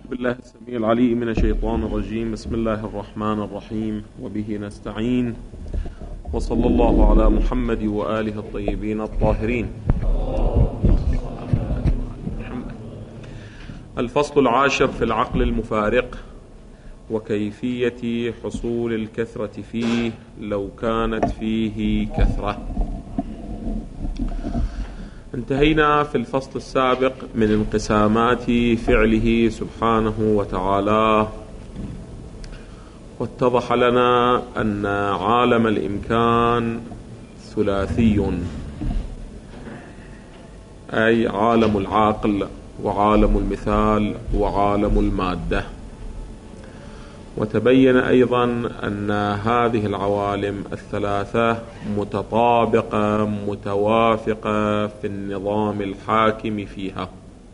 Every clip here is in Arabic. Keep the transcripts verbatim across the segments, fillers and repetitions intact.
بالله السميع العليم من الشيطان الرجيم. بسم الله الرحمن الرحيم، وبه نستعين، وصلى الله على محمد وآله الطيبين الطاهرين. الفصل العاشر في العقل المفارق وكيفية حصول الكثرة فيه لو كانت فيه كثرة. انتهينا في الفصل السابق من انقسامات فعله سبحانه وتعالى، واتضح لنا أن عالم الإمكان ثلاثي، أي عالم العقل وعالم المثال وعالم المادة. وتبين أيضا أن هذه العوالم الثلاثة متطابقة متوافقة في النظام الحاكم فيها.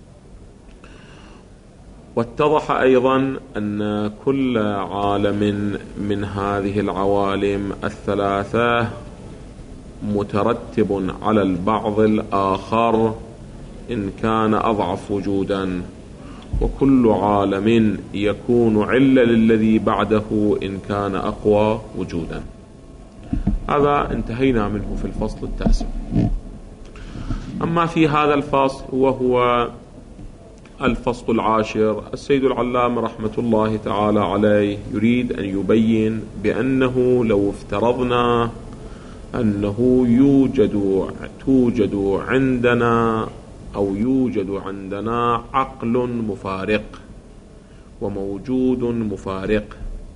واتضح أيضا أن كل عالم من هذه العوالم الثلاثة مترتب على البعض الآخر إن كان أضعف وجودا، وكل عالم يكون علة للذي بعده إن كان أقوى وجودا. هذا انتهينا منه في الفصل التاسع. أما في هذا الفصل وهو الفصل العاشر، السيد العلامة رحمة الله تعالى عليه يريد أن يبين بأنه لو افترضنا أنه يوجد توجد عندنا أو يوجد عندنا عقل مفارق وموجود مفارق،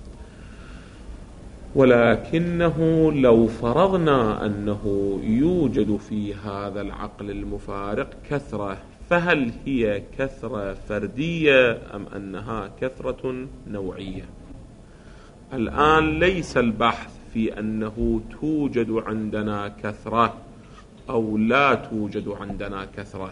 ولكنه لو فرضنا أنه يوجد في هذا العقل المفارق كثرة، فهل هي كثرة فردية أم أنها كثرة نوعية؟ الآن ليس البحث في أنه توجد عندنا كثرة أو لا توجد عندنا كثرة،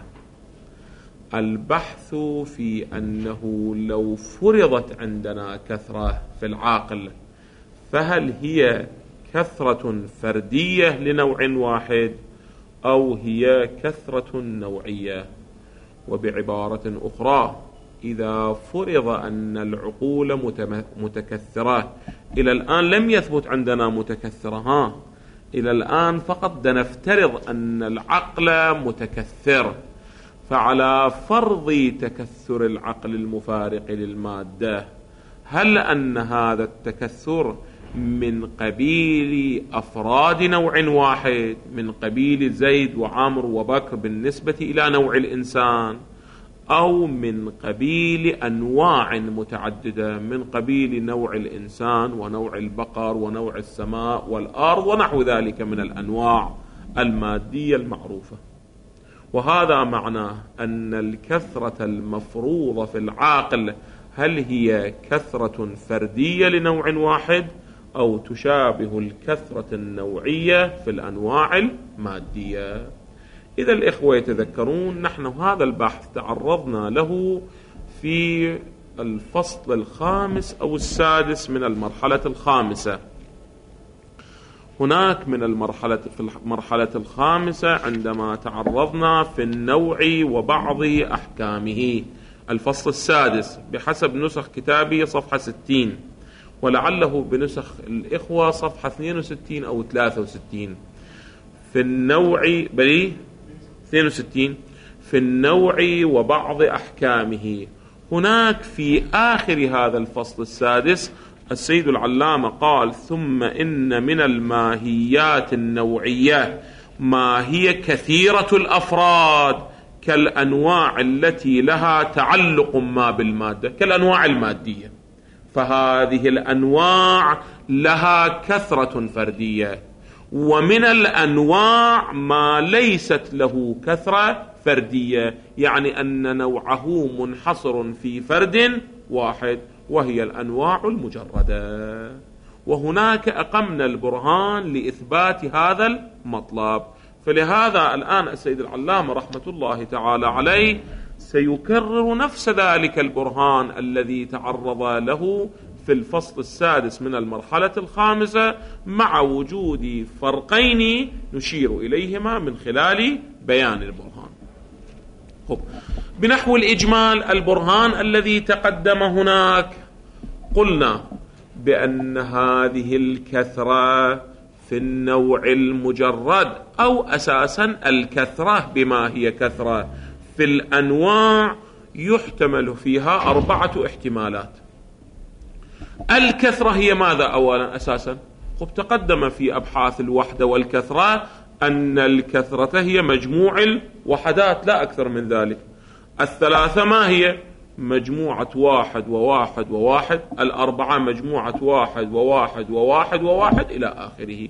البحث في أنه لو فرضت عندنا كثرة في العقل فهل هي كثرة فردية لنوع واحد أو هي كثرة نوعية؟ وبعبارة أخرى، إذا فرض أن العقول متكثرة، إلى الآن لم يثبت عندنا متكثرة، ها إلى الآن فقط نفترض أن العقل متكثر، فعلى فرض تكثر العقل المفارق للمادة، هل أن هذا التكثر من قبيل أفراد نوع واحد، من قبيل زيد وعمر وبكر بالنسبة إلى نوع الإنسان، أو من قبيل أنواع متعددة، من قبيل نوع الإنسان ونوع البقر ونوع السماء والأرض ونحو ذلك من الأنواع المادية المعروفة؟ وهذا معناه أن الكثرة المفروضة في العقل هل هي كثرة فردية لنوع واحد أو تشابه الكثرة النوعية في الأنواع المادية؟ إذا الإخوة يتذكرون، نحن هذا البحث تعرضنا له في الفصل الخامس أو السادس من المرحلة الخامسة. هناك من المرحلة في المرحلة الخامسة عندما تعرضنا في النوع وبعض أحكامه، الفصل السادس بحسب نسخ كتابي صفحة ستين، ولعله بنسخ الإخوة صفحة اثنين وستين أو ثلاثة وستين. في النوع بلي اثنين وستين في النوع وبعض أحكامه. هناك في آخر هذا الفصل السادس السيد العلامة قال: ثم إن من الماهيات النوعية ما هي كثيرة الأفراد كالأنواع التي لها تعلق ما بالمادة، كالأنواع المادية، فهذه الأنواع لها كثرة فردية. ومن الأنواع ما ليست له كثرة فردية، يعني أن نوعه منحصر في فرد واحد، وهي الأنواع المجردة. وهناك أقمنا البرهان لإثبات هذا المطلب. فلهذا الآن السيد العلامة رحمة الله تعالى عليه سيكرر نفس ذلك البرهان الذي تعرض له في الفصل السادس من المرحلة الخامسة، مع وجود فرقين نشير إليهما من خلال بيان البرهان. خب. بنحو الإجمال البرهان الذي تقدم هناك قلنا بأن هذه الكثرة في النوع المجرد أو أساسا الكثرة بما هي كثرة في الأنواع يحتمل فيها أربعة احتمالات. الكثرة هي ماذا أولا أساسا؟ خب تقدم في أبحاث الوحدة والكثرة أن الكثرة هي مجموع الوحدات لا أكثر من ذلك. الثلاثة ما هي؟ مجموعة واحد وواحد وواحد. الأربعة مجموعة واحد وواحد وواحد وواحد إلى آخره.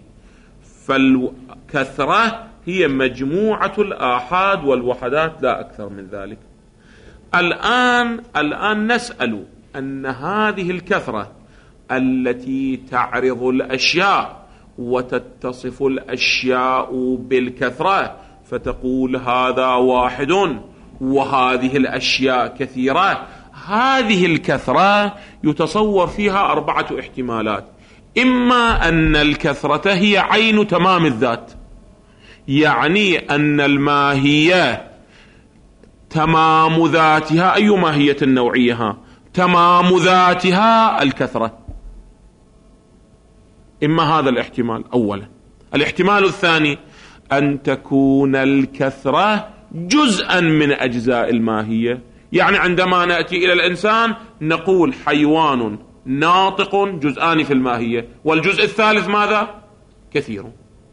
فالكثرة هي مجموعة الآحاد والوحدات لا أكثر من ذلك. الآن الآن نسأل أن هذه الكثرة التي تعرض الأشياء وتتصف الأشياء بالكثرة فتقول هذا واحد وهذه الأشياء كثيرة، هذه الكثرة يتصور فيها أربعة احتمالات. إما أن الكثرة هي عين تمام الذات، يعني أن الماهية تمام ذاتها، أي ماهية نوعيها تمام ذاتها الكثرة. إما هذا الاحتمال أولا. الاحتمال الثاني أن تكون الكثرة جزءا من أجزاء الماهية، يعني عندما نأتي إلى الإنسان نقول حيوان ناطق جزءان في الماهية، والجزء الثالث ماذا؟ كثير.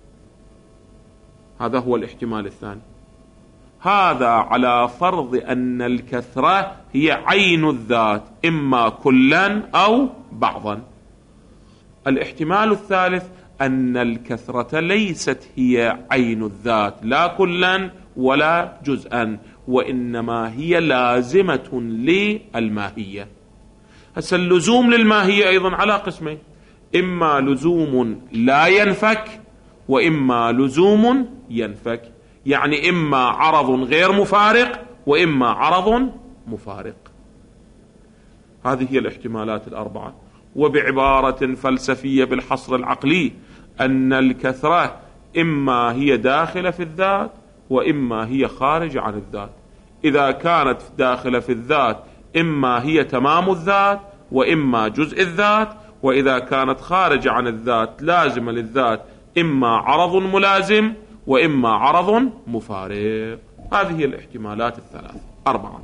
هذا هو الاحتمال الثاني. هذا على فرض أن الكثرة هي عين الذات، إما كلا أو بعضا. الاحتمال الثالث أن الكثرة ليست هي عين الذات لا كلا ولا جزءا، وإنما هي لازمة للماهية. هسه اللزوم للماهية أيضا على قسمين، إما لزوم لا ينفك وإما لزوم ينفك، يعني إما عرض غير مفارق وإما عرض مفارق. هذه هي الاحتمالات الأربعة. وبعبارة فلسفية بالحصر العقلي أن الكثرة إما هي داخلة في الذات وإما هي خارجة عن الذات. إذا كانت داخلة في الذات إما هي تمام الذات وإما جزء الذات، وإذا كانت خارجة عن الذات لازمة للذات إما عرض ملازم وإما عرض مفارق. هذه هي الاحتمالات الثلاث أربعة.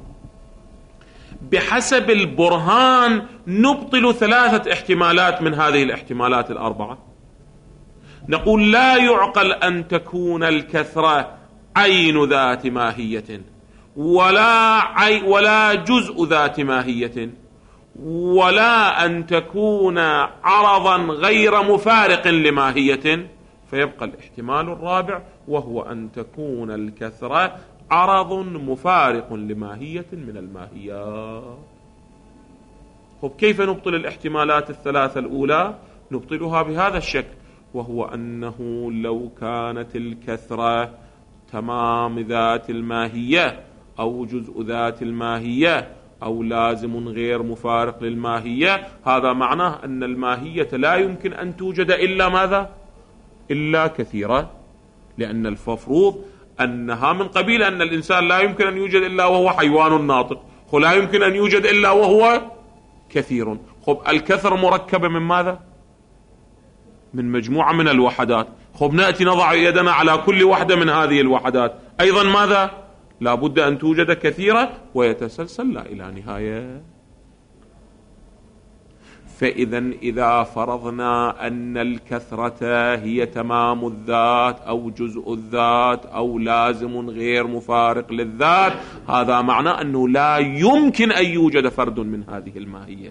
بحسب البرهان نبطل ثلاثة احتمالات من هذه الاحتمالات الأربعة. نقول لا يعقل أن تكون الكثرة عين ذات ماهية ولا عي ولا جزء ذات ماهية، ولا أن تكون عرضا غير مفارق لماهية، فيبقى الاحتمال الرابع وهو أن تكون الكثرة عرض مفارق لماهية من الماهيات. طب كيف نبطل الاحتمالات الثلاثة الأولى؟ نبطلها بهذا الشكل، وهو أنه لو كانت الكثرة تمام ذات الماهية أو جزء ذات الماهية أو لازم غير مفارق للماهية، هذا معناه أن الماهية لا يمكن أن توجد إلا ماذا؟ إلا كثيرة، لأن المفروض أنها من قبيل أن الإنسان لا يمكن أن يوجد إلا وهو حيوان ناطق، ولا يمكن أن يوجد إلا وهو كثير. خب الكثر مركبة من ماذا؟ من مجموعة من الوحدات. خب نأتي نضع يدنا على كل واحدة من هذه الوحدات، أيضا ماذا؟ لا بد أن توجد كثيرة ويتسلسل لا إلى نهاية. فإذا إذا فرضنا أن الكثرة هي تمام الذات أو جزء الذات أو لازم غير مفارق للذات، هذا معناه أنه لا يمكن أن يوجد فرد من هذه الماهية.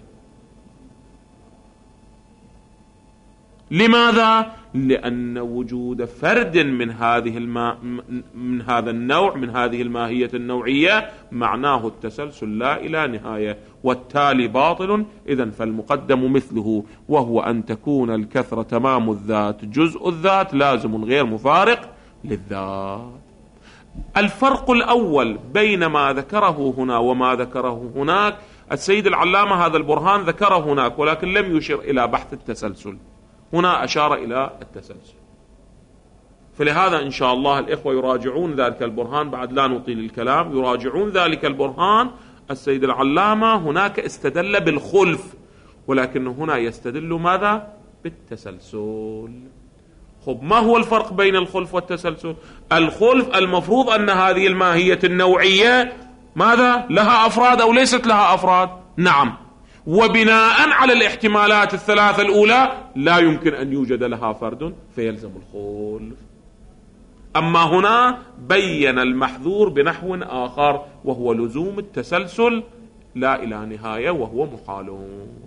لماذا؟ لأن وجود فرد من هذه الما... من هذا النوع من هذه الماهية النوعية معناه التسلسل لا إلى نهاية، والتالي باطل. إذن فالمقدم مثله، وهو أن تكون الكثرة تمام الذات جزء الذات لازم غير مفارق للذات. الفرق الأول بين ما ذكره هنا وما ذكره هناك، السيد العلامة هذا البرهان ذكره هناك ولكن لم يشر إلى بحث التسلسل، هنا أشار إلى التسلسل. فلهذا إن شاء الله الإخوة يراجعون ذلك البرهان، بعد لا نطيل الكلام، يراجعون ذلك البرهان. السيد العلامة هناك استدل بالخلف، ولكن هنا يستدل ماذا؟ بالتسلسل. خب ما هو الفرق بين الخلف والتسلسل؟ الخلف المفروض أن هذه الماهية النوعية ماذا؟ لها أفراد أو ليست لها أفراد؟ نعم، وبناء على الاحتمالات الثلاثة الأولى لا يمكن أن يوجد لها فرد فيلزم الخلف. أما هنا بين المحذور بنحو آخر وهو لزوم التسلسل لا إلى نهاية وهو محال.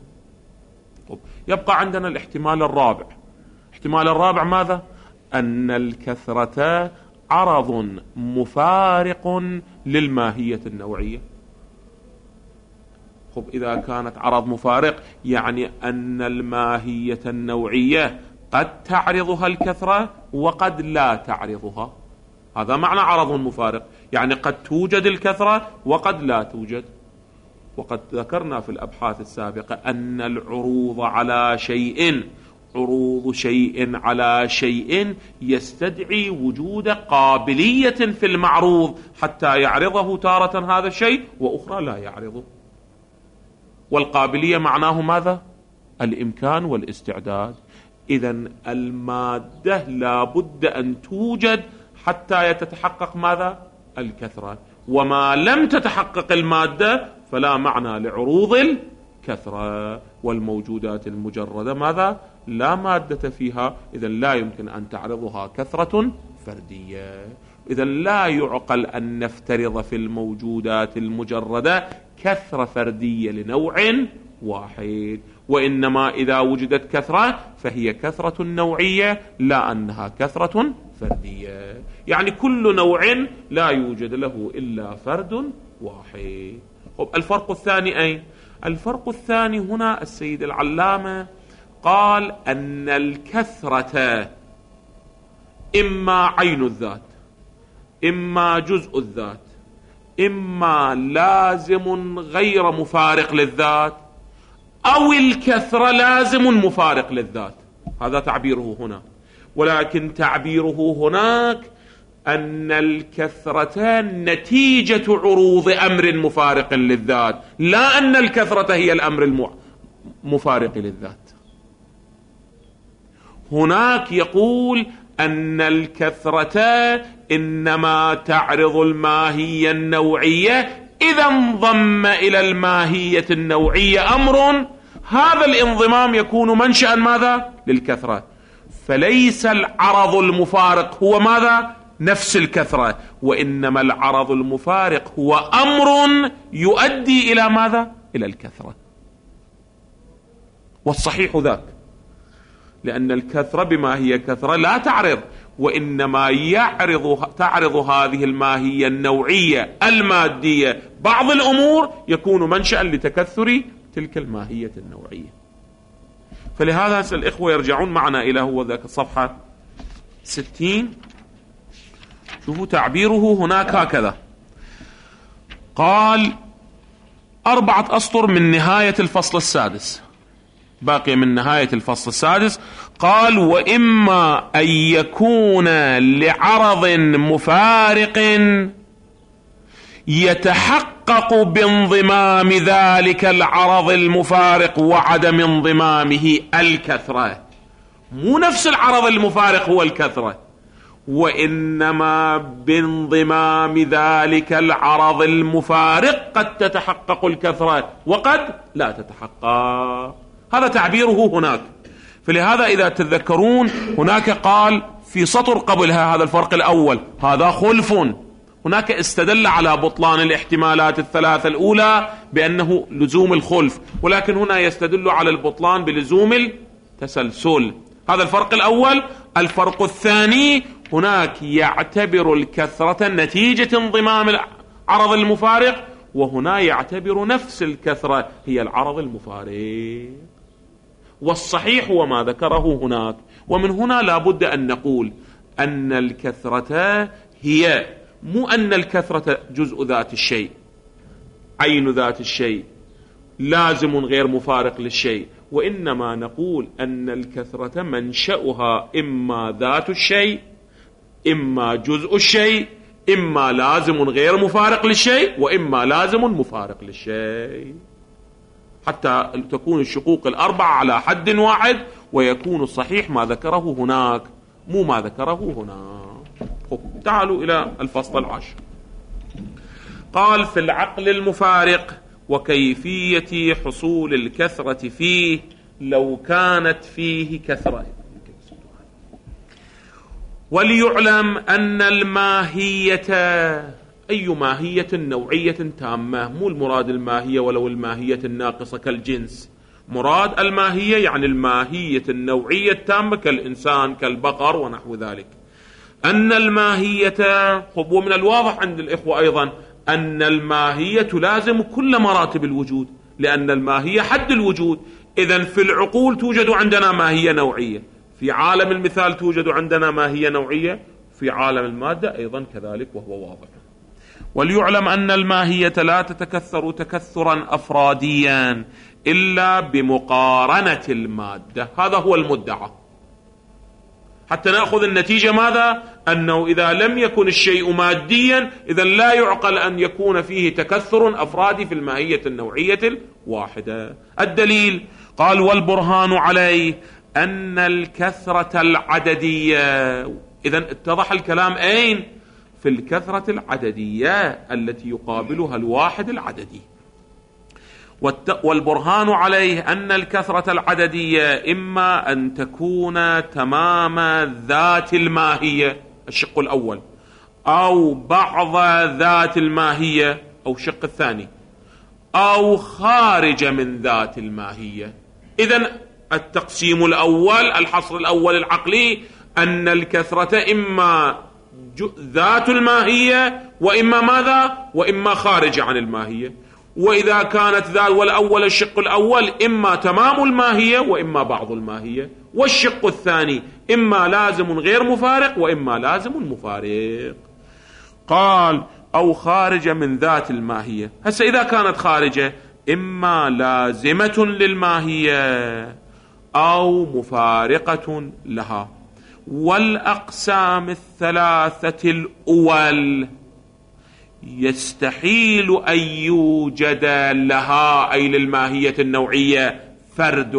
يبقى عندنا الاحتمال الرابع. الاحتمال الرابع ماذا؟ أن الكثرة عرض مفارق للماهية النوعية. خب إذا كانت عرض مفارق يعني أن الماهية النوعية قد تعرضها الكثرة وقد لا تعرضها. هذا معنى عرض مفارق، يعني قد توجد الكثرة وقد لا توجد. وقد ذكرنا في الأبحاث السابقة أن العروض على شيء عروض شيء على شيء يستدعي وجود قابلية في المعروض حتى يعرضه تارة هذا الشيء وأخرى لا يعرضه. والقابلية معناه ماذا؟ الإمكان والاستعداد. إذن المادة لا بد أن توجد حتى يتحقق ماذا؟ الكثرة. وما لم تتحقق المادة فلا معنى لعروض الكثرة. والموجودات المجردة ماذا؟ لا مادة فيها، إذن لا يمكن أن تعرضها كثرة فردية. إذن لا يعقل أن نفترض في الموجودات المجردة كثرة فردية لنوع واحد، وإنما إذا وجدت كثرة فهي كثرة نوعية لا أنها كثرة فردية. يعني كل نوع لا يوجد له إلا فرد واحد. طب الفرق الثاني أين؟ الفرق الثاني هنا السيد العلامة قال أن الكثرة إما عين الذات، إما جزء الذات، إما لازم غير مفارق للذات، أو الكثرة لازم مفارق للذات. هذا تعبيره هنا. ولكن تعبيره هناك أن الكثرة نتيجة عروض أمر مفارق للذات، لا أن الكثرة هي الأمر المفارق للذات. هناك يقول أن الكثرة إنما تعرض الماهية النوعية إذا انضم إلى الماهية النوعية أمر، هذا الانضمام يكون منشأ ماذا؟ للكثرة. فليس العرض المفارق هو ماذا؟ نفس الكثرة، وإنما العرض المفارق هو أمر يؤدي إلى ماذا؟ إلى الكثرة. والصحيح ذاك، لأن الكثرة بما هي كثرة لا تعرض، وإنما يعرض تعرض هذه الماهية النوعية المادية بعض الأمور يكون منشأ لتكثر تلك الماهية النوعية. فلهذا الإخوة يرجعون معنا إلى هو ذاك الصفحة ستين. شوفوا تعبيره هناك هكذا، قال أربعة أسطر من نهاية الفصل السادس، باقي من نهاية الفصل السادس. قال وإما أن يكون لعرض مفارق يتحقق بانضمام ذلك العرض المفارق وعدم انضمامه الكثرة. مو نفس العرض المفارق هو الكثرة، وإنما بانضمام ذلك العرض المفارق قد تتحقق الكثرة وقد لا تتحقق. هذا تعبيره هناك. فلهذا إذا تذكرون هناك قال في سطر قبلها هذا الفرق الأول هذا خلف، هناك استدل على بطلان الاحتمالات الثلاثة الأولى بأنه لزوم الخلف، ولكن هنا يستدل على البطلان بلزوم التسلسل. هذا الفرق الأول. الفرق الثاني هناك يعتبر الكثرة نتيجة انضمام العرض المفارق، وهنا يعتبر نفس الكثرة هي العرض المفارق. والصحيح هو ما ذكره هناك. ومن هنا لا بد أن نقول أن الكثرة هي مو أن الكثرة جزء ذات الشيء، عين ذات الشيء، لازم غير مفارق للشيء، وإنما نقول أن الكثرة منشأها إما ذات الشيء إما جزء الشيء، إما لازم غير مفارق للشيء، وإما لازم مفارق للشيء، حتى تكون الشقوق الأربعة على حد واحد، ويكون الصحيح ما ذكره هناك مو ما ذكره هنا. تعالوا إلى الفصل العاشر. قال: في العقل المفارق وكيفية حصول الكثرة فيه لو كانت فيه كثرة. وليعلم أن الماهية، أي ماهية نوعية تامة، مو المراد الماهية ولو الماهية الناقصة كالجنس، مراد الماهية يعني الماهية النوعية التامة كالإنسان كالبقر ونحو ذلك. أن الماهية، ومن الواضح عند الإخوة أيضا أن الماهية تلازم كل مراتب الوجود، لأن الماهية حد الوجود. إذن في العقول توجد عندنا ماهية نوعية، في عالم المثال توجد عندنا ماهية نوعية، في عالم المادة أيضا كذلك، وهو واضح. وليعلم أن الماهية لا تتكثر تكثرا أفراديا إلا بمقارنة المادة، هذا هو المدعى، حتى نأخذ النتيجة ماذا؟ أنه إذا لم يكن الشيء ماديا إذا لا يعقل أن يكون فيه تكثر أفرادي في الماهية النوعية الواحدة. الدليل قال: والبرهان عليه أن الكثرة العددية. إذن اتضح الكلام أين؟ في الكثرة العددية التي يقابلها الواحد العددي. والبرهان عليه أن الكثرة العددية إما أن تكون تمام ذات الماهية، الشق الأول، أو بعض ذات الماهية، أو الشق الثاني، أو خارج من ذات الماهية. إذن التقسيم الأول، الحصر الأول العقلي، أن الكثرة إما ذات الماهية وإما ماذا؟ وإما خارج عن الماهية. وإذا كانت ذات، والأول الشق الأول إما تمام الماهية وإما بعض الماهية، والشق الثاني إما لازم غير مفارق وإما لازم مفارق. قال: أو خارج من ذات الماهية. هسه إذا كانت خارجة إما لازمة للماهية أو مفارقة لها. والأقسام الثلاثة الأول يستحيل أن يوجد لها، أي للماهية النوعية، فرد.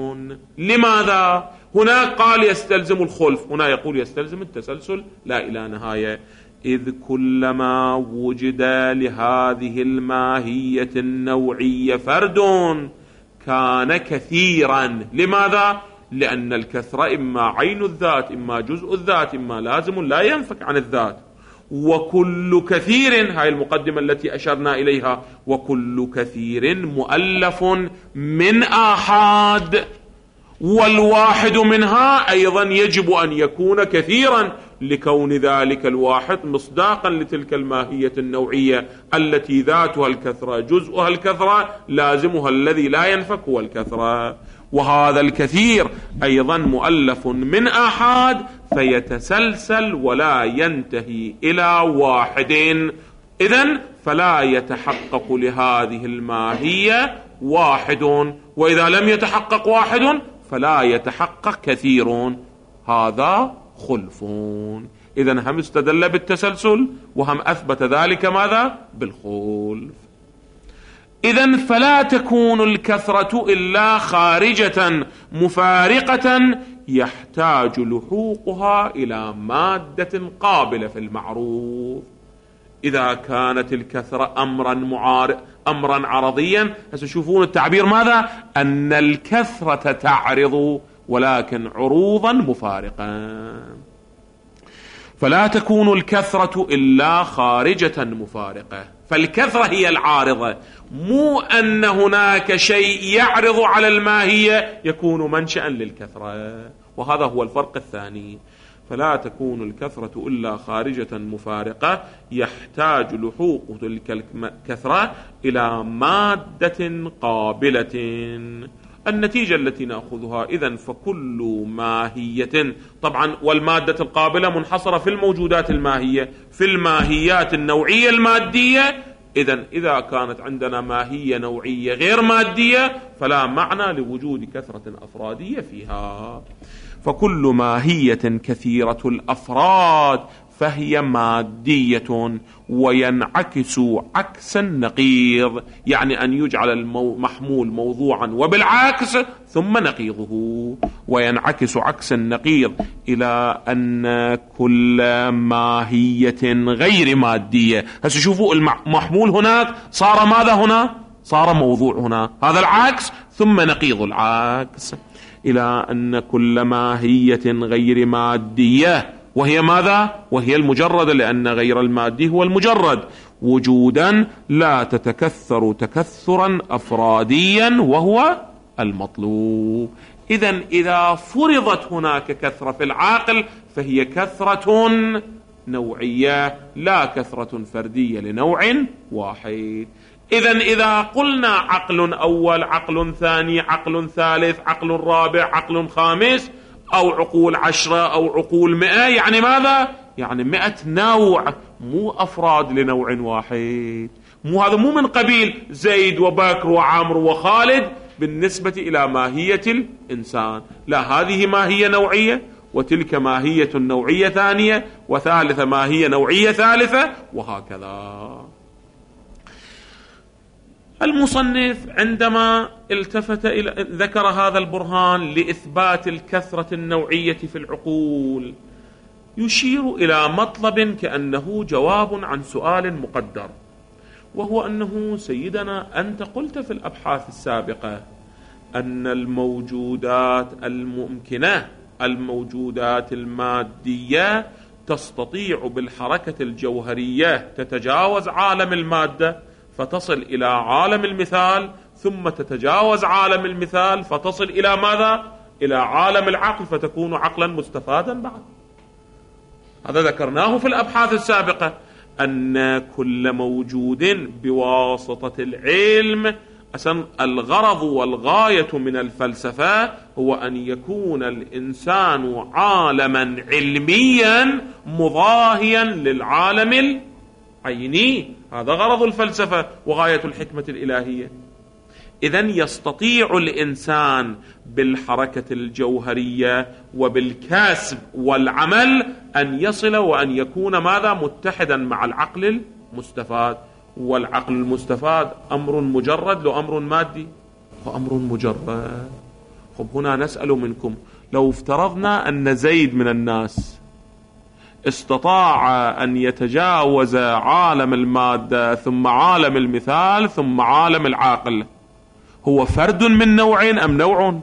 لماذا؟ هناك قال يستلزم الخلف، هنا يقول يستلزم التسلسل لا إلى نهاية. إذ كلما وجد لهذه الماهية النوعية فرد كان كثيرا. لماذا؟ لأن الكثرة إما عين الذات، إما جزء الذات، إما لازم لا ينفك عن الذات. وكل كثير، هاي المقدمة التي أشرنا إليها، وكل كثير مؤلف من آحاد، والواحد منها أيضا يجب أن يكون كثيرا، لكون ذلك الواحد مصداقا لتلك الماهية النوعية التي ذاتها الكثرة، جزءها الكثرة، لازمها الذي لا ينفك هو الكثرة. وهذا الكثير أيضا مؤلف من آحاد، فيتسلسل ولا ينتهي إلى واحد. إذن فلا يتحقق لهذه الماهية واحد، وإذا لم يتحقق واحد فلا يتحقق كثير، هذا خلف. إذن هم استدل بالتسلسل وهم أثبت ذلك ماذا؟ بالخلف. إذن فلا تكون الكثرة إلا خارجة مفارقة يحتاج لحوقها إلى مادة قابلة في المعروف. إذا كانت الكثرة أمرا معارض أمرا عرضيا، هتشوفون التعبير ماذا؟ أن الكثرة تعرض ولكن عروضا مفارقا. فلا تكون الكثرة إلا خارجة مفارقة، فالكثرة هي العارضة، مو أن هناك شيء يعرض على الماهية يكون منشأ للكثرة، وهذا هو الفرق الثاني. فلا تكون الكثرة إلا خارجة مفارقة يحتاج لحوق تلك الكثرة إلى مادة قابلة. النتيجة التي نأخذها إذن فكل ماهية، طبعا والمادة القابلة منحصرة في الموجودات الماهية، في الماهيات النوعية المادية. إذن إذا كانت عندنا ماهية نوعية غير مادية فلا معنى لوجود كثرة أفرادية فيها. فكل ماهية كثيرة الأفراد فهي مادية، وينعكس عكس النقيض، يعني أن يجعل المحمول موضوعا وبالعكس ثم نقيضه، وينعكس عكس النقيض إلى أن كل ماهية غير مادية. هسه شوفوا المحمول هناك صار ماذا هنا؟ صار موضوع هنا، هذا العكس ثم نقيض العكس، إلى أن كل ماهية غير مادية، وهي ماذا؟ وهي المجرد، لأن غير المادي هو المجرد، وجودا لا تتكثر تكثرا أفراديا وهو المطلوب. إذن إذا فرضت هناك كثرة في العاقل فهي كثرة نوعية لا كثرة فردية لنوع واحد. إذن إذا قلنا عقل أول، عقل ثاني، عقل ثالث، عقل رابع، عقل خامس، أو عقول عشرة أو عقول مئة، يعني ماذا؟ يعني مئة نوع، مو أفراد لنوع واحد. مو هذا مو من قبيل زيد وبكر وعمر وخالد بالنسبة إلى ماهية الإنسان، لا، هذه ماهية نوعية، وتلك ماهية نوعية ثانية، وثالثة ماهية نوعية ثالثة، وهكذا. المصنف عندما التفت إلى ذكر هذا البرهان لإثبات الكثرة النوعية في العقول، يشير إلى مطلب كأنه جواب عن سؤال مقدر، وهو أنه سيدنا أنت قلت في الأبحاث السابقة أن الموجودات الممكنة، الموجودات المادية، تستطيع بالحركة الجوهرية تتجاوز عالم المادة فتصل إلى عالم المثال، ثم تتجاوز عالم المثال فتصل إلى ماذا؟ إلى عالم العقل، فتكون عقلا مستفادا بعد. هذا ذكرناه في الأبحاث السابقة، أن كل موجود بواسطة العلم، أصلا الغرض والغاية من الفلسفة هو أن يكون الإنسان عالما علميا مضاهيا للعالم العيني. هذا غرض الفلسفة وغاية الحكمة الإلهية. إذن يستطيع الإنسان بالحركة الجوهرية وبالكسب والعمل أن يصل وأن يكون ماذا؟ متحدا مع العقل المستفاد. والعقل المستفاد أمر مجرد لو أمر مادي؟ هو أمر مجرد. خب هنا نسأل منكم، لو افترضنا أن زيد من الناس استطاع أن يتجاوز عالم المادة ثم عالم المثال ثم عالم العاقل، هو فرد من نوعين أم نوع؟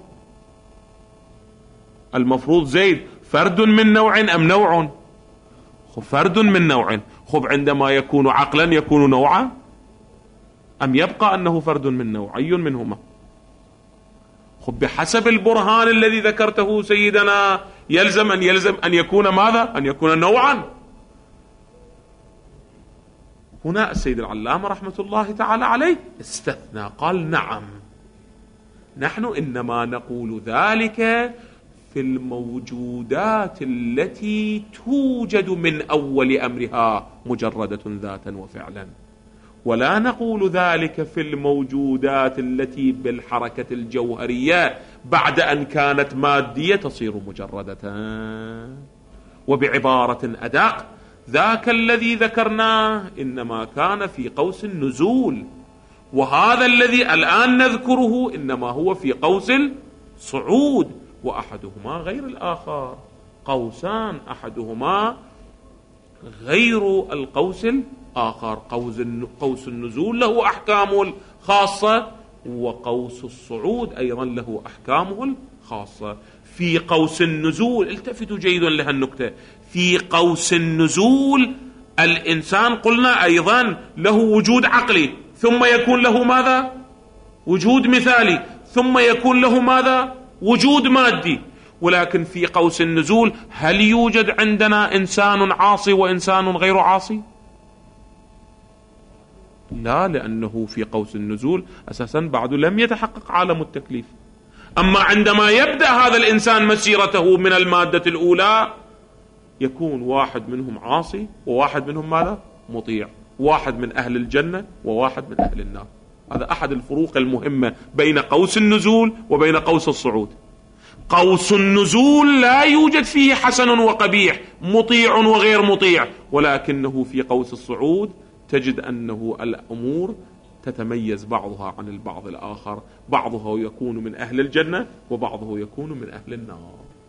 المفروض زيد فرد من نوع أم نوع؟ خب فرد من نوع. خب عندما يكون عقلا يكون نوعا أم يبقى أنه فرد من نوع؟ أي منهما؟ خب بحسب البرهان الذي ذكرته سيدنا يلزم أن يلزم أن يكون ماذا؟ أن يكون نوعا. هنا السيد العلامة رحمة الله تعالى عليه استثنى، قال نعم، نحن إنما نقول ذلك في الموجودات التي توجد من أول أمرها مجردة ذاتا وفعلا، ولا نقول ذلك في الموجودات التي بالحركة الجوهرية بعد أن كانت مادية تصير مجردة. وبعبارة أدق، ذاك الذي ذكرناه إنما كان في قوس النزول، وهذا الذي الآن نذكره إنما هو في قوس الصعود، وأحدهما غير الآخر، قوسان أحدهما غير القوس الآخر. قوس النزول له أحكامه الخاصة، وقوس الصعود أيضا له أحكامه الخاصة. في قوس النزول، التفتوا جيدا لها النكتة، في قوس النزول الإنسان قلنا أيضا له وجود عقلي، ثم يكون له ماذا؟ وجود مثالي، ثم يكون له ماذا؟ وجود مادي. ولكن في قوس النزول هل يوجد عندنا إنسان عاصي وإنسان غير عاصي؟ لا، لأنه في قوس النزول أساسا بعد لم يتحقق عالم التكليف. أما عندما يبدأ هذا الإنسان مسيرته من المادة الأولى يكون واحد منهم عاصي وواحد منهم ماذا؟ مطيع، واحد من أهل الجنة وواحد من أهل النار. هذا أحد الفروق المهمة بين قوس النزول وبين قوس الصعود. قوس النزول لا يوجد فيه حسن وقبيح، مطيع وغير مطيع، ولكنه في قوس الصعود تجد أنه الأمور تتميز بعضها عن البعض الآخر، بعضه يكون من أهل الجنة وبعضه يكون من أهل النار.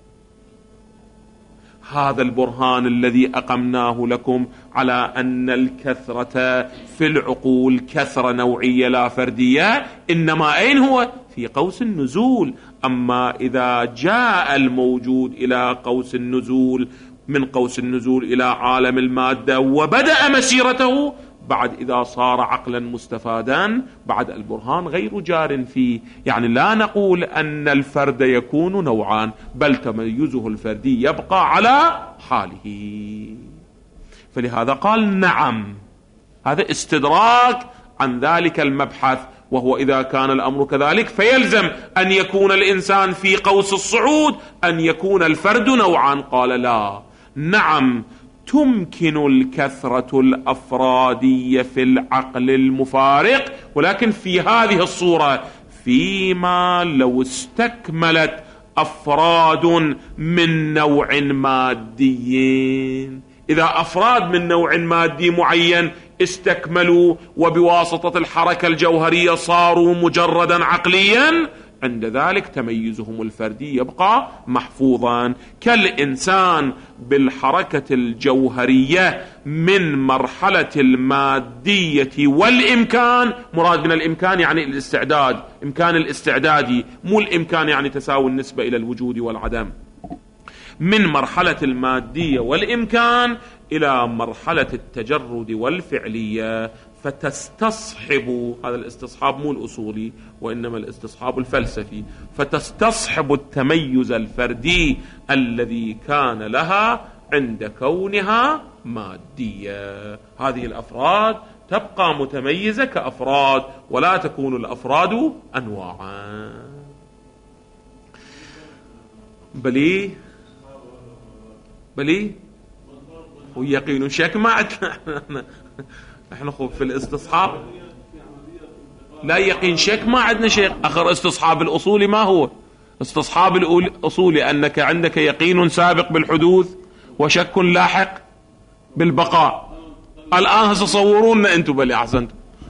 هذا البرهان الذي أقمناه لكم على أن الكثرة في العقول كثرة نوعية لا فردية، إنما أين هو؟ في قوس النزول. أما إذا جاء الموجود إلى قوس النزول، من قوس النزول إلى عالم المادة وبدأ مسيرته، بعد إذا صار عقلا مستفادا، بعد البرهان غير جار فيه. يعني لا نقول أن الفرد يكون نوعان، بل تميزه الفردي يبقى على حاله. فلهذا قال نعم، هذا استدراك عن ذلك المبحث، وهو إذا كان الأمر كذلك فيلزم أن يكون الإنسان في قوس الصعود، أن يكون الفرد نوعان. قال لا، نعم تمكن الكثرة الأفرادية في العقل المفارق، ولكن في هذه الصورة، فيما لو استكملت أفراد من نوع مادي. إذا أفراد من نوع مادي معين استكملوا وبواسطة الحركة الجوهرية صاروا مجردا عقليا، عند ذلك تميزهم الفردي يبقى محفوظا، كالإنسان بالحركة الجوهرية من مرحلة المادية والإمكان. مراد من الإمكان يعني الاستعداد، إمكان الاستعدادي، مو الإمكان يعني تساوي النسبة إلى الوجود والعدم. من مرحلة المادية والإمكان إلى مرحلة التجرد والفعلية، فتستصحب، هذا الاستصحاب مو الأصولي وإنما الاستصحاب الفلسفي، فتستصحب التميز الفردي الذي كان لها عند كونها مادية. هذه الأفراد تبقى متميزة كأفراد، ولا تكون الأفراد أنواعا. بلي بلي ويقين شك ما عندنا احنا خب في الاستصحاب لا يقين شك ما عندنا شيء. اخر استصحاب الاصولي ما هو؟ استصحاب الاصولي انك عندك يقين سابق بالحدوث وشك لاحق بالبقاء. الان تصورون انتم بلي احسنتم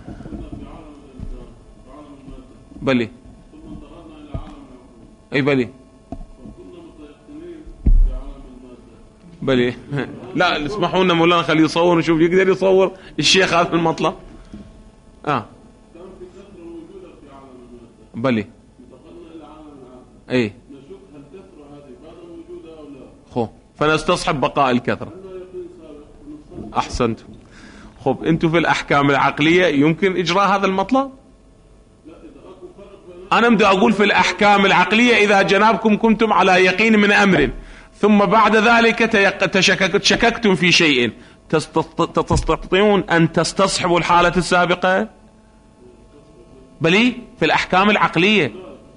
بلي اي بلي بلي لا اسمحوا لنا مولانا خليه يصور نشوف يقدر يصور الشيخ هذا المطلب. اه بلي اي خو فنستصحب بقاء الكثرة. احسنتم. خب انتم في الاحكام العقلية يمكن اجراء هذا المطلب؟ انا بدي اقول في الاحكام العقلية اذا جنابكم كنتم على يقين من امر ثم بعد ذلك تشككتم في شيء، تستطيعون أن تستصحبوا الحالة السابقة؟ بلي في الأحكام العقلية.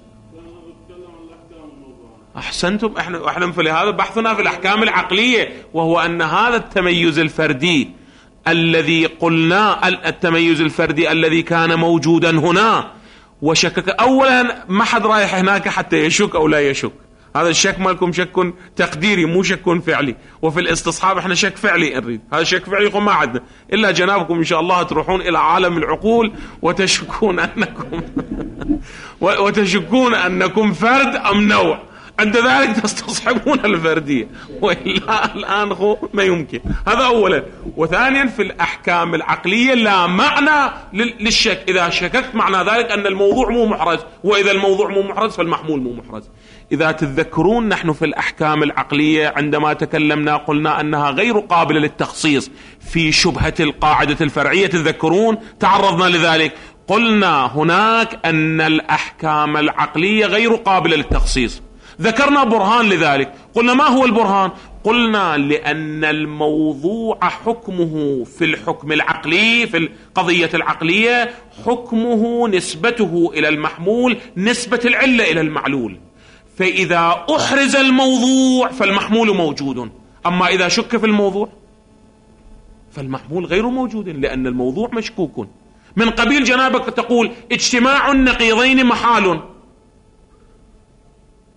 أحسنتم. احنا احنا في هذا بحثنا في الأحكام العقلية، وهو أن هذا التميز الفردي الذي قلنا، التميز الفردي الذي كان موجودا هنا وشكك. أولا ما حد رايح هناك حتى يشك أو لا يشك، هذا الشك مالكم شك تقديري مو شك فعلي. وفي الاستصحاب احنا شك فعلي نريد، هذا شك فعلي يقول ما عندنا الا جنابكم ان شاء الله تروحون الى عالم العقول وتشكون انكم وتشكون انكم فرد ام نوع، عند ذلك تستصحبون الفرديه، والا الان خو ما يمكن. هذا اولا. وثانيا في الاحكام العقليه لا معنى للشك. اذا شككت معنى ذلك ان الموضوع مو محرز، واذا الموضوع مو محرز فالمحمول مو محرز. إذا تتذكرون نحن في الأحكام العقلية عندما تكلمنا قلنا أنها غير قابلة للتخصيص في شبهة القاعدة الفرعية، تتذكرون تعرضنا لذلك. قلنا هناك أن الأحكام العقلية غير قابلة للتخصيص، ذكرنا برهان لذلك. قلنا ما هو البرهان؟ قلنا لأن الموضوع حكمه في الحكم العقلي، في القضية العقلية، حكمه نسبته إلى المحمول نسبة العلة إلى المعلول. فإذا أحرز الموضوع فالمحمول موجود، أما إذا شك في الموضوع فالمحمول غير موجود، لأن الموضوع مشكوك. من قبيل جنابك تقول اجتماع النقيضين محال،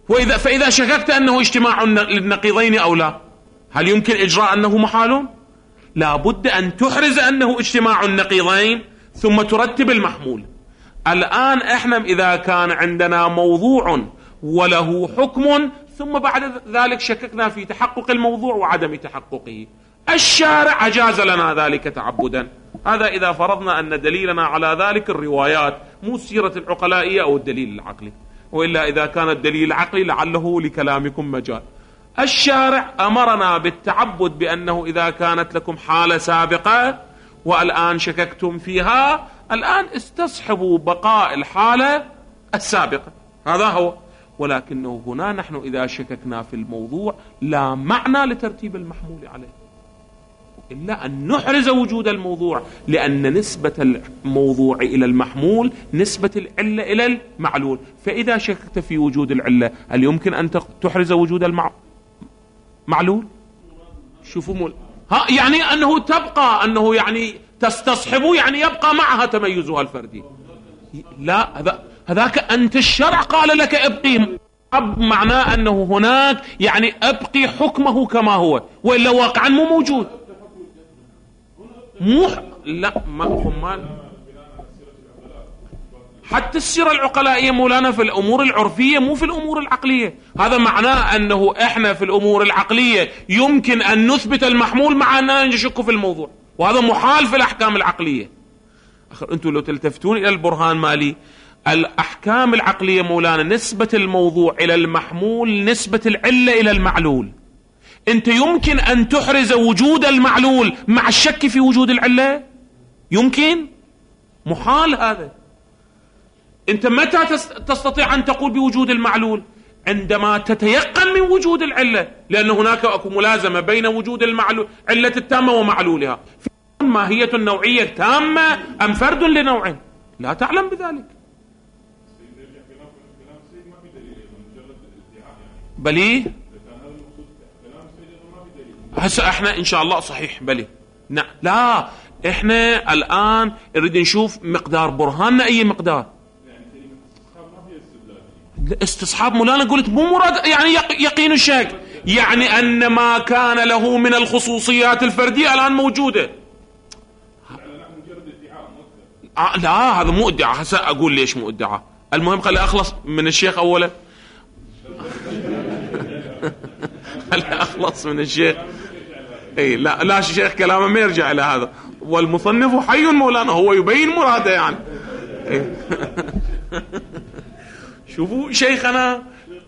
وإذا فإذا شككت أنه اجتماع للنقيضين أو لا، هل يمكن إجراء أنه محال؟ لا بد أن تحرز أنه اجتماع النقيضين ثم ترتب المحمول. الآن إحنا إذا كان عندنا موضوع وله حكم ثم بعد ذلك شككنا في تحقق الموضوع وعدم تحققه، الشارع أجاز لنا ذلك تعبدا. هذا إذا فرضنا أن دليلنا على ذلك الروايات مو السيرة العقلائية أو الدليل العقلي، وإلا إذا كان الدليل العقلي لعله لكلامكم مجال. الشارع أمرنا بالتعبد بأنه إذا كانت لكم حالة سابقة والآن شككتم فيها، الآن استصحبوا بقاء الحالة السابقة، هذا هو. ولكنه هنا نحن إذا شككنا في الموضوع لا معنى لترتيب المحمول عليه إلا أن نحرز وجود الموضوع، لأن نسبة الموضوع إلى المحمول نسبة العلة إلى المعلول. فإذا شككت في وجود العلة هل يمكن أن تحرز وجود المعلول؟ شوفوا مول ها، يعني أنه تبقى، أنه يعني تستصحب، يعني يبقى معها تميزها الفردي. لا، هذا هذاك أنت الشرع قال لك ابقي، أب معناه أنه هناك يعني أبقي حكمه كما هو، وإلا واقعا مو موجود. مو لا ما هم حتى السيرة العقلائية مولانا في الأمور العرفية مو في الأمور العقلية. هذا معناه أنه إحنا في الأمور العقلية يمكن أن نثبت المحمول مع أننا نشك في الموضوع، وهذا محال في الأحكام العقلية. أخر أنتم لو تلتفتون إلى البرهان مالي، الأحكام العقلية مولانا نسبة الموضوع إلى المحمول نسبة العلة إلى المعلول. أنت يمكن أن تحرز وجود المعلول مع الشك في وجود العلة؟ يمكن؟ محال هذا. أنت متى تستطيع أن تقول بوجود المعلول؟ عندما تتيقن من وجود العلة، لأن هناك أكو ملازمة بين وجود المعلول علة التامة ومعلولها. ماهية النوعية تامة أم فرد لنوع؟ لا تعلم بذلك. بلي هسه احنا ان شاء الله صحيح بلي نعم. لا احنا الان نريد نشوف مقدار برهاننا اي مقدار. استصحاب مولانا قلت مو مراد يعني يقين الشك، يعني ان ما كان له من الخصوصيات الفردية الان موجودة. آه لا هذا مو ادعاء. هسه اقول ليش مو ادعاء. المهم خلي اخلص من الشيخ اولا. خلي اخلص من الشيخ. اي لا لا الشيخ كلامه ما يرجع الى هذا، والمصنف حي مولانا هو يبين مراده يعني. شوفوا شيخنا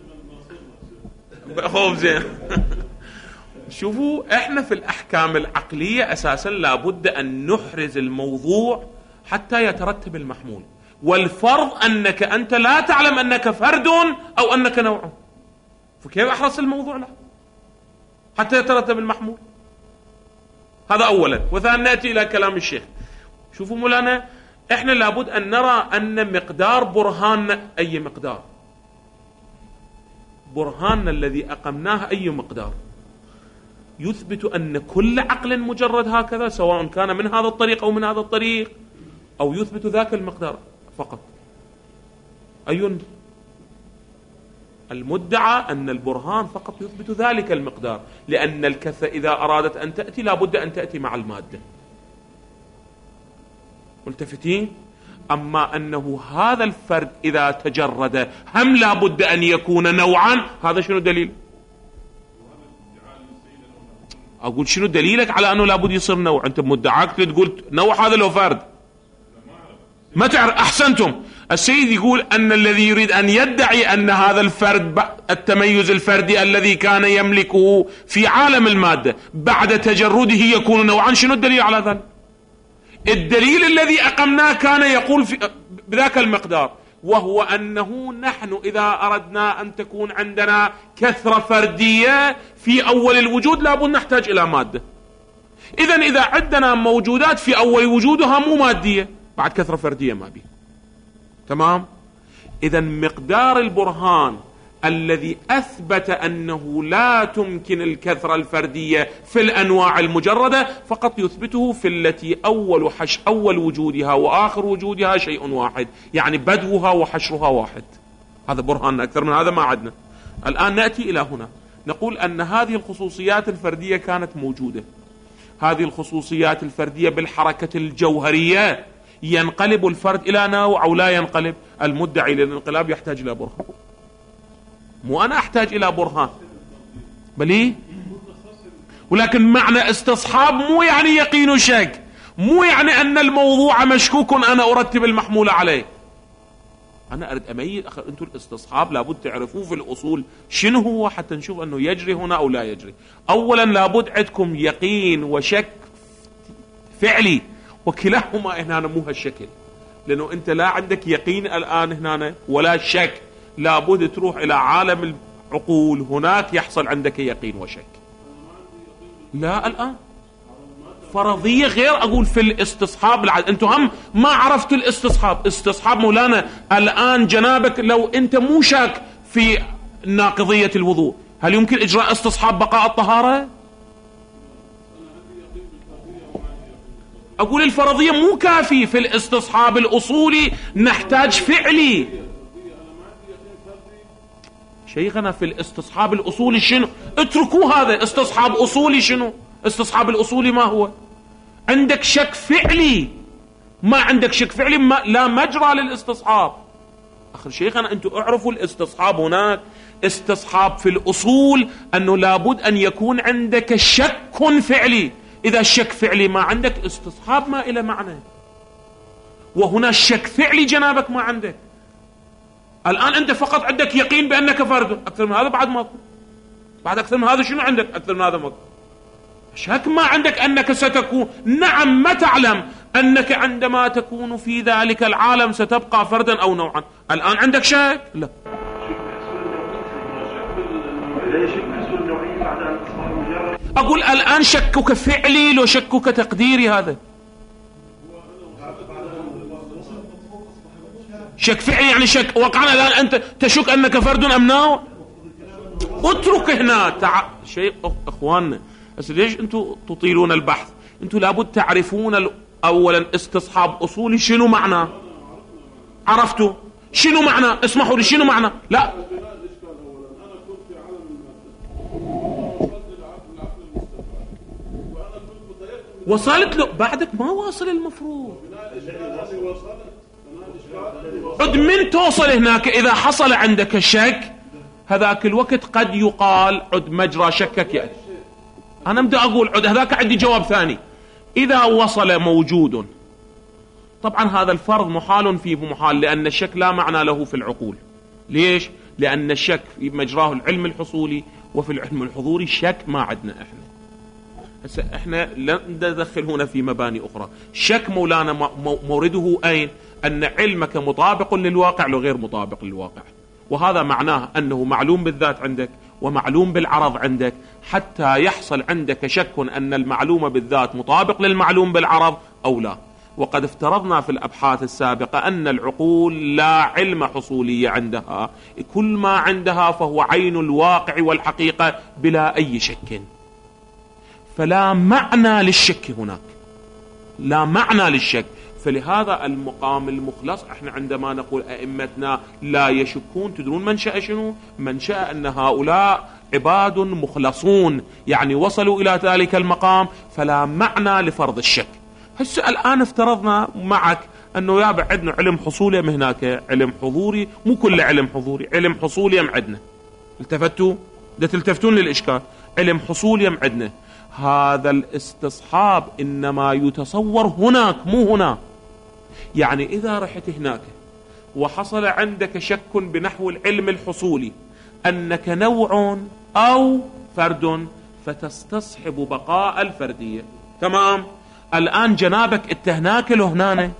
خوف زين. شوفوا احنا في الاحكام العقليه اساسا لابد ان نحرز الموضوع حتى يترتب المحمول، والفرض انك انت لا تعلم انك فرد او انك نوع، فكيف احرز الموضوع له حتى يترتب المحمول؟ هذا اولا. وثانيا ناتي الى كلام الشيخ. شوفوا مولانا احنا لابد ان نرى ان مقدار برهاننا اي مقدار، برهاننا الذي اقمناه اي مقدار، يثبت ان كل عقل مجرد هكذا سواء كان من هذا الطريق او من هذا الطريق، او يثبت ذاك المقدار فقط. اي المدعى أن البرهان فقط يثبت ذلك المقدار، لأن الكثة إذا أرادت أن تأتي لابد أن تأتي مع المادة. ملتفتين؟ أما أنه هذا الفرد إذا تجرد هم لابد أن يكون نوعا، هذا شنو دليل؟ أقول شنو دليلك على أنه لابد يصير نوع؟ أنت مدعاك تقول نوع هذا لو فرد ما تعرف. أحسنتم. السيد يقول أن الذي يريد أن يدعي أن هذا الفرد التميز الفردي الذي كان يملكه في عالم المادة بعد تجرده يكون نوعا، شنو الدليل على ذلك؟ الدليل الذي أقمناه كان يقول في بذاك المقدار، وهو أنه نحن إذا أردنا أن تكون عندنا كثرة فردية في أول الوجود لابد نحتاج إلى مادة. إذن إذا عندنا موجودات في أول وجودها مو مادية، بعد كثرة فردية ما بيه. تمام؟ إذن مقدار البرهان الذي أثبت أنه لا تمكن الكثرة الفردية في الأنواع المجردة فقط يثبته في التي أول حش أول وجودها وآخر وجودها شيء واحد، يعني بدوها وحشرها واحد. هذا برهان، أكثر من هذا ما عندنا. الآن نأتي إلى هنا نقول أن هذه الخصوصيات الفردية كانت موجودة. هذه الخصوصيات الفردية بالحركة الجوهرية ينقلب الفرد إلى نوع أو لا ينقلب؟ المدعي للانقلاب يحتاج إلى برهان، مو أنا أحتاج إلى برهان بلي. ولكن معنى استصحاب مو يعني يقين وشك، مو يعني أن الموضوع مشكوك أنا أرتب المحمول عليه. أنا أريد أميز. أنتم الاستصحاب لابد تعرفوه في الأصول شنو هو حتى نشوف أنه يجري هنا أو لا يجري. أولا لابد عندكم يقين وشك فعلي، وكلاهما هنا مو هالشكل، لأنه أنت لا عندك يقين الآن هنا ولا شك، لابد تروح إلى عالم العقول هناك يحصل عندك يقين وشك. لا الآن فرضية غير. أقول في الاستصحاب العد... أنتم هم ما عرفتوا الاستصحاب. استصحاب مولانا الآن جنابك لو أنت مو شاك في ناقضية الوضوء، هل يمكن إجراء استصحاب بقاء الطهارة؟ أقول الفرضية مو كافي. في الاستصحاب الأصولي نحتاج فعلي. شيخنا في الاستصحاب الأصولي شنو؟ اتركوا هذا استصحاب أصولي. شنو استصحاب الأصولي؟ ما هو؟ عندك شك فعلي. ما عندك شك فعلي ما لا مجرى للاستصحاب. أخي شيخنا أنتم اعرفوا الاستصحاب هناك استصحاب في الأصول أنه لابد أن يكون عندك شك فعلي. إذا الشك فعلي ما عندك استصحاب ما إلى معنى. وهنا الشك فعلي جنابك ما عندك. الآن أنت فقط عندك يقين بأنك فرد. أكثر من هذا بعد ما بعد أكثر من هذا شنو عندك؟ أكثر من هذا ما شك ما عندك أنك ستكون. نعم ما تعلم أنك عندما تكون في ذلك العالم ستبقى فردا أو نوعا. الآن عندك شك؟ لا. أقول الآن شكك فعلي لو شكك تقديري. هذا شك فعلي يعني شك وقعنا. الآن أنت تشك أنك فرد أم نوع. اترك هنا تع... شيء أخواننا بس ليش أنتم تطيلون البحث؟ أنتم لابد تعرفون أولا استصحاب أصولي شنو معنى. عرفتوا شنو معنى؟ اسمحوا لي شنو معنى؟ لا وصلت له بعدك ما واصل المفروض. عد من توصل هناك إذا حصل عندك شك هذاك الوقت قد يقال عد مجرى شكك يأتي. أنا بدي أقول عد هذاك عندي جواب ثاني. إذا وصل موجود طبعا هذا الفرض محال فيه محال، لأن الشك لا معنى له في العقول. ليش؟ لأن الشك في مجراه العلم الحصولي وفي العلم الحضوري شك ما عندنا إحنا. هسه إحنا لن ندخل هنا في مباني أخرى. شك مولانا مورده أين؟ أن علمك مطابق للواقع لو غير مطابق للواقع، وهذا معناه أنه معلوم بالذات عندك ومعلوم بالعرض عندك. حتى يحصل عندك شك أن المعلوم بالذات مطابق للمعلوم بالعرض أو لا. وقد افترضنا في الأبحاث السابقة أن العقول لا علم حصولي عندها، كل ما عندها فهو عين الواقع والحقيقة بلا أي شك. فلا معنى للشك هناك، لا معنى للشك. فلهذا المقام المخلص احنا عندما نقول ائمتنا لا يشكون، تدرون منشأ شنو؟ منشأ ان هؤلاء عباد مخلصون، يعني وصلوا الى ذلك المقام فلا معنى لفرض الشك. هسه الان افترضنا معك انه يابا عندنا علم حصولي ام هناك علم حضوري. مو كل علم حضوري، علم حصولي ام عندنا. التفتوا؟ ده تلتفتون للاشكال. علم حصولي ام عندنا. هذا الاستصحاب انما يتصور هناك مو هنا. يعني اذا رحت هناك وحصل عندك شك بنحو العلم الحصولي انك نوع او فرد فتستصحب بقاء الفردية. تمام. الان جنابك انت هناك لو هنا،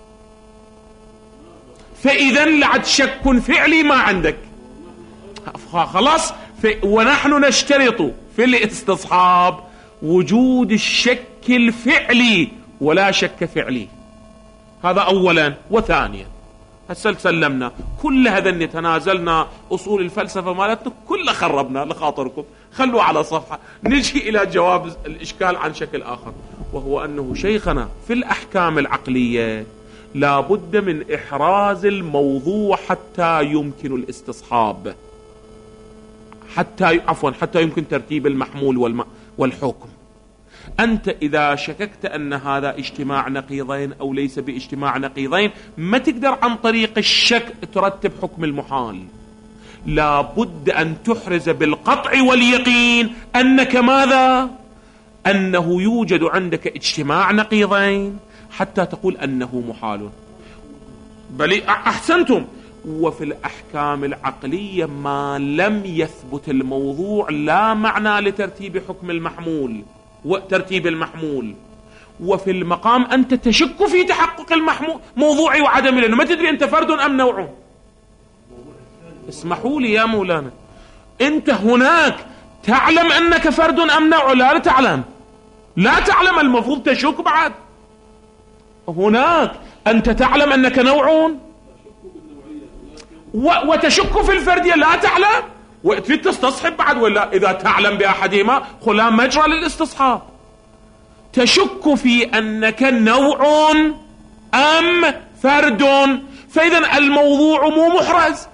فاذا لعد شك فعلي ما عندك خلاص. ونحن نشترط في الاستصحاب وجود الشك الفعلي ولا شك فعلي. هذا اولا. وثانيا هسه سلمنا كل هذا تنازلنا اصول الفلسفه مالتنا كلها خربنا لخاطركم. خلوا على صفحه نجي الى جواب الاشكال عن شكل اخر، وهو انه شيخنا في الاحكام العقليه لا بد من احراز الموضوع حتى يمكن الاستصحاب. حتى عفوا حتى يمكن ترتيب المحمول والم... والحكم. أنت إذا شككت أن هذا اجتماع نقيضين أو ليس باجتماع نقيضين ما تقدر عن طريق الشك ترتب حكم المحال، لا بد أن تحرز بالقطع واليقين أنك ماذا؟ أنه يوجد عندك اجتماع نقيضين حتى تقول أنه محال. بل أحسنتم. وفي الأحكام العقلية ما لم يثبت الموضوع لا معنى لترتيب حكم المحمول وترتيب المحمول. وفي المقام أنت تشك في تحقق المحمول موضوعي وعدمي، لأنه ما تدري أنت فرد أم نوع. اسمحوا لي يا مولانا، أنت هناك تعلم أنك فرد أم نوع؟ لا, لا تعلم، لا تعلم، المفروض تشك. بعد هناك أنت تعلم أنك نوع وتشك في الفردية، لا تعلم وتريد تستصحب بعد. ولا إذا تعلم بأحدهما خلا مجرى للاستصحاب. تشك في أنك نوع أم فرد، فإذا الموضوع مو محرز.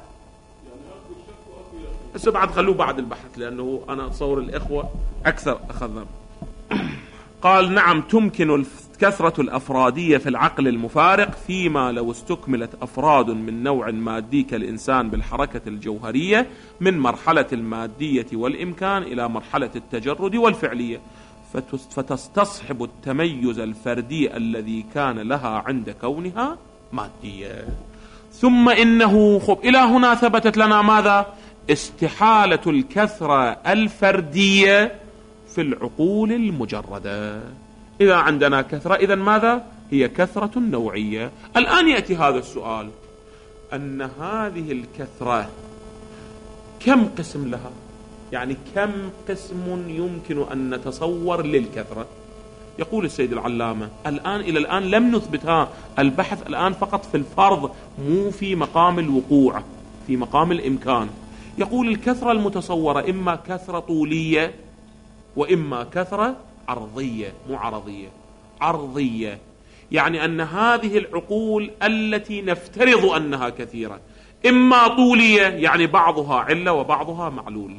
بس بعد خلوه بعد البحث، لأنه أنا أتصور الإخوة أكثر أخذنا. قال نعم تمكن كثرة الأفرادية في العقل المفارق فيما لو استكملت أفراد من نوع مادي كالإنسان بالحركة الجوهرية من مرحلة المادية والإمكان إلى مرحلة التجرد والفعلية، فتستصحب التميز الفردي الذي كان لها عند كونها مادية. ثم إنه خب إلى هنا ثبتت لنا ماذا؟ استحالة الكثرة الفردية في العقول المجردة. إذا عندنا كثرة إذن ماذا؟ هي كثرة نوعية. الآن يأتي هذا السؤال، أن هذه الكثرة كم قسم لها؟ يعني كم قسم يمكن أن نتصور للكثرة؟ يقول السيد العلامة الآن إلى الآن لم نثبتها، البحث الآن فقط في الفرض مو في مقام الوقوع، في مقام الإمكان. يقول الكثرة المتصورة إما كثرة طولية وإما كثرة عرضية، مو عرضية، عرضية. يعني أن هذه العقول التي نفترض أنها كثيرة إما طولية يعني بعضها علة وبعضها معلول،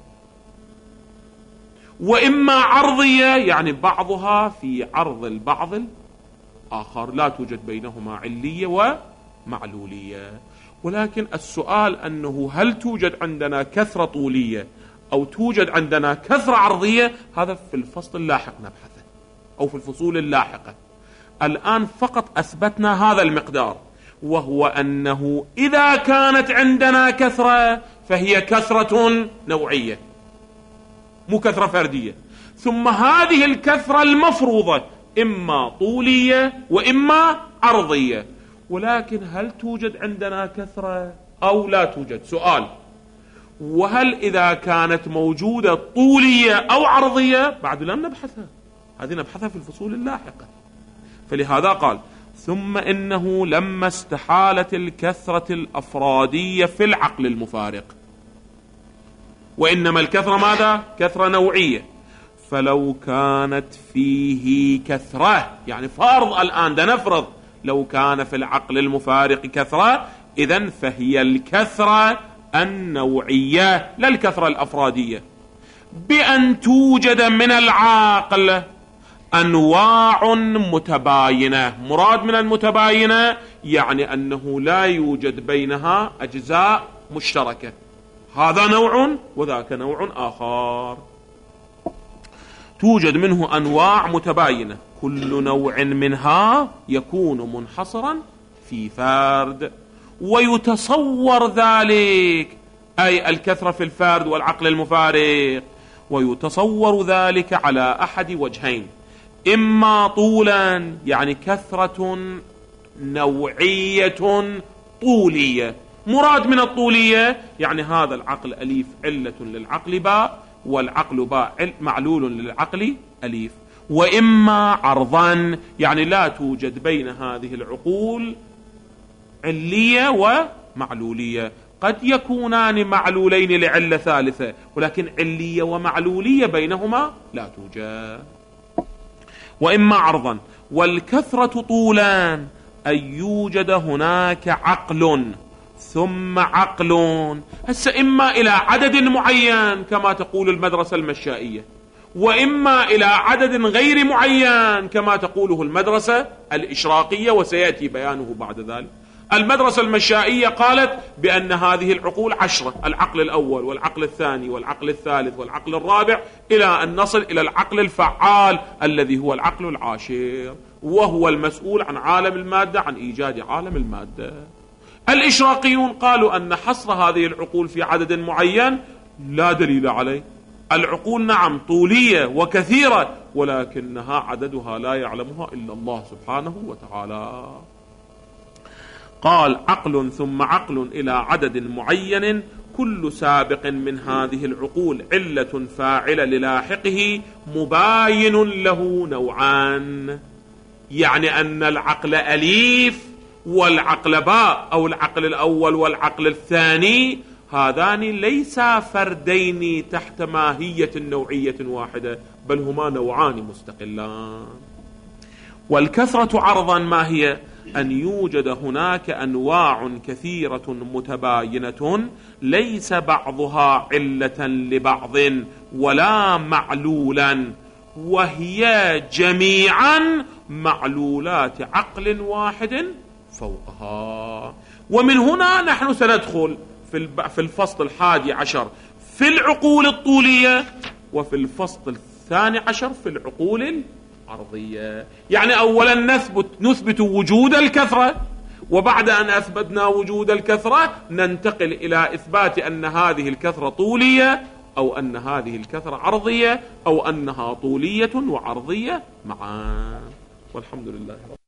وإما عرضية يعني بعضها في عرض البعض الآخر، لا توجد بينهما علية ومعلولية. ولكن السؤال أنه هل توجد عندنا كثرة طولية أو توجد عندنا كثرة عرضية، هذا في الفصل اللاحق نبحثه أو في الفصول اللاحقة. الآن فقط أثبتنا هذا المقدار، وهو أنه إذا كانت عندنا كثرة فهي كثرة نوعية مو كثرة فردية. ثم هذه الكثرة المفروضة إما طولية وإما عرضية. ولكن هل توجد عندنا كثرة أو لا توجد؟ سؤال. وهل إذا كانت موجودة طولية أو عرضية؟ بعد لم نبحثها، هذه نبحثها في الفصول اللاحقة. فلهذا قال ثم إنه لما استحالت الكثرة الأفرادية في العقل المفارق، وإنما الكثرة ماذا؟ كثرة نوعية. فلو كانت فيه كثرة، يعني فرض الآن ده نفرض لو كان في العقل المفارق كثرة، إذن فهي الكثرة النوعية لا الكثرة الأفرادية، بأن توجد من العقل أنواع متباينة. مراد من المتباينة يعني أنه لا يوجد بينها أجزاء مشتركة، هذا نوع وذاك نوع آخر. توجد منه أنواع متباينة، كل نوع منها يكون منحصرا في فرد، ويتصور ذلك أي الكثرة في الفرد والعقل المفارق، ويتصور ذلك على أحد وجهين: إما طولا يعني كثرة نوعية طولية. مراد من الطولية يعني هذا العقل أليف علة للعقل باء، والعقل باء معلول للعقل أليف. وإما عرضا يعني لا توجد بين هذه العقول علية ومعلولية، قد يكونان معلولين لعلة ثالثة، ولكن علية ومعلولية بينهما لا توجد. وإما عرضا. والكثرة طولان أن يوجد هناك عقل ثم عقل. هسه إما إلى عدد معين كما تقول المدرسة المشائية، وإما إلى عدد غير معين كما تقوله المدرسة الإشراقية، وسيأتي بيانه بعد ذلك. المدرسة المشائية قالت بأن هذه العقول عشرة، العقل الأول والعقل الثاني والعقل الثالث والعقل الرابع، إلى أن نصل إلى العقل الفعال الذي هو العقل العاشر، وهو المسؤول عن عالم المادة، عن إيجاد عالم المادة. الإشراقيون قالوا أن حصر هذه العقول في عدد معين لا دليل عليه. العقول نعم طولية وكثيرة، ولكنها عددها لا يعلمها إلا الله سبحانه وتعالى. قال عقل ثم عقل إلى عدد معين، كل سابق من هذه العقول علة فاعلة للاحقه مباين له نوعان. يعني أن العقل أليف والعقل باء، أو العقل الأول والعقل الثاني، هذان ليسا فردين تحت ماهية نوعية واحدة، بل هما نوعان مستقلان. والكثرة عرضا ما هي؟ أن يوجد هناك أنواع كثيرة متباينة ليس بعضها علة لبعض ولا معلولا، وهي جميعا معلولات عقل واحد فوقها. ومن هنا نحن سندخل في الفصل الحادي عشر في العقول الطولية، وفي الفصل الثاني عشر في العقول العرضية. يعني أولا نثبت, نثبت وجود الكثرة، وبعد أن أثبتنا وجود الكثرة ننتقل إلى إثبات أن هذه الكثرة طولية، أو أن هذه الكثرة عرضية، أو أنها طولية وعرضية معا. والحمد لله.